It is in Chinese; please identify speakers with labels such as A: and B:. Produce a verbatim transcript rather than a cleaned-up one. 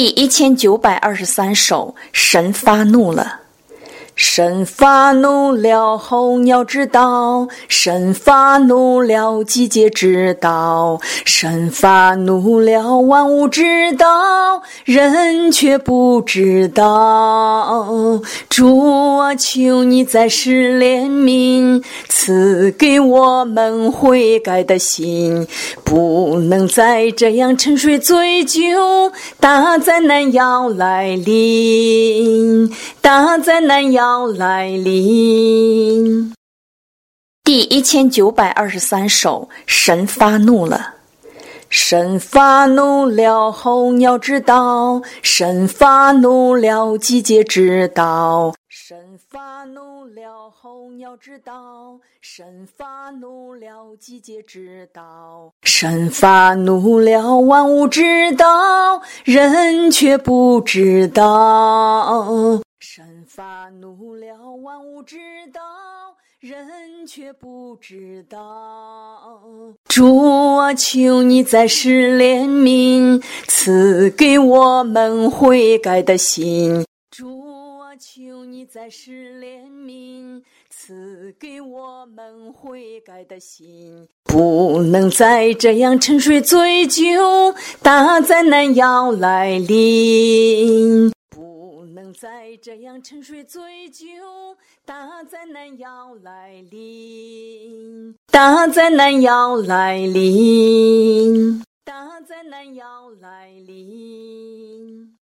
A: 第一千九百二十三首，神发怒了。神发怒了，候鸟知道；神发怒了，季节知道；神发怒了，万物知道，人却不知道。主啊，求你再施怜悯，赐给我们悔改的心，不能再这样沉睡醉酒。大灾难要来临，大灾难要来临。第一千九百二十三首，神发怒了。神发怒了，候鸟知道；神发怒了，季节知道；神发怒了，候鸟知道；神发怒了，季节知道；神发怒了，万物知道，人却不知道。神发怒了，万物知道，人却不知道。主啊，求你再施怜悯，赐给我们悔改的心。主啊，求你再施怜悯，赐给我们悔改的心，不能再这样沉睡醉酒。大灾难要来临，不能再这样沉睡醉酒。大灾难要来临，大灾难要来临，大灾难要来临。